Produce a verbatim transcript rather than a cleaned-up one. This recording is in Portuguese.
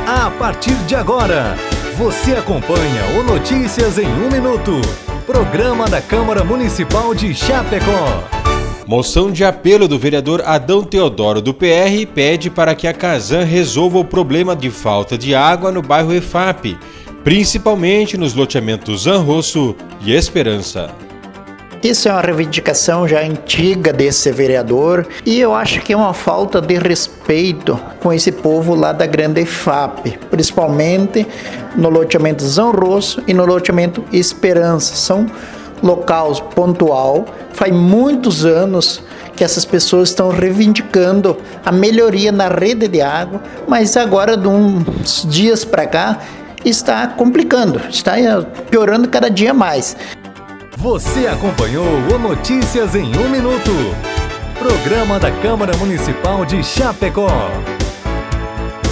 A partir de agora, você acompanha o Notícias em um Minuto, programa da Câmara Municipal de Chapecó. Moção de apelo do vereador Adão Teodoro do P R pede para que a Casan resolva o problema de falta de água no bairro E F A P, principalmente nos loteamentos Zanrosso e Esperança. Isso é uma reivindicação já antiga desse vereador e eu acho que é uma falta de respeito com esse povo lá da grande E F A P, principalmente no loteamento Zanrosso e no loteamento Esperança. São locais pontual, faz muitos anos que essas pessoas estão reivindicando a melhoria na rede de água, mas agora de uns dias para cá está complicando, está piorando cada dia mais. Você acompanhou o Notícias em um Minuto, programa da Câmara Municipal de Chapecó.